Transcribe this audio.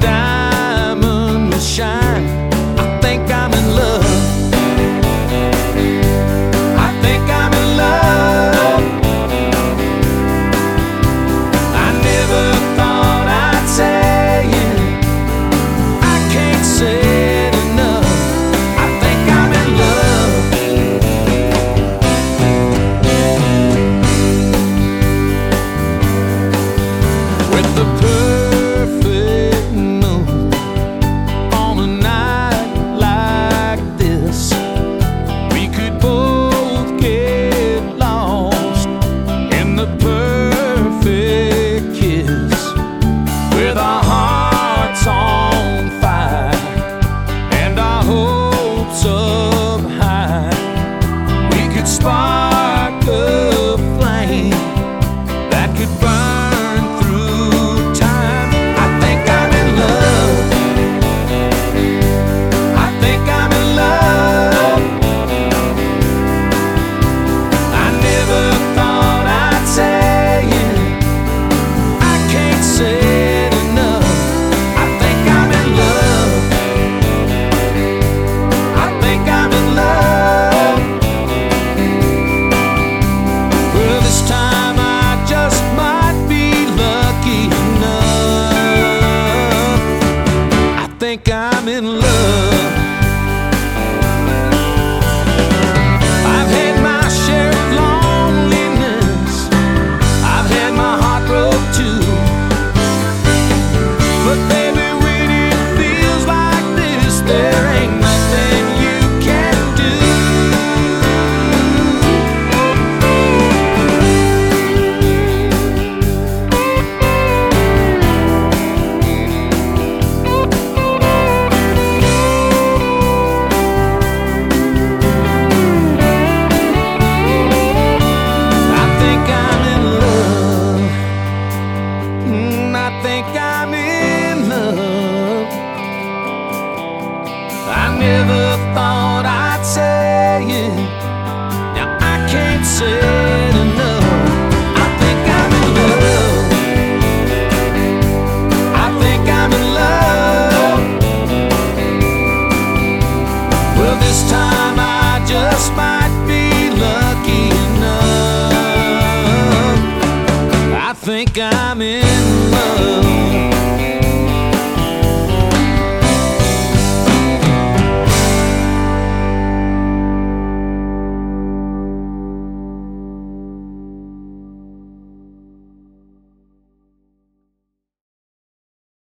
diamond will shine. I think I'm in love. I think I'm in love. I never thought I'd say it. I can't say it enough. I think I'm in love. With the perfect moon on a night like this, we could both get lost in the perfect kiss. With our hearts on fire and our hopes up high, we could spark a flame that could burn through time. I think I'm in love. I think I'm in love. I never thought I'd say it. I can't say it enough. I think I'm in love. I think I'm in love. Well, this time I just might be lucky enough. I think I'm in love. I've had my share of loneliness. I've had my heart broke too. But baby, when it feels like this, there ain't nothing you can do. I think I'm in love. I think I'm in love. I never thought I'd say it. Now I can't say it enough. I think I'm in love. I think I'm in love. Well, this time I just might be lucky enough. I think I'm in love.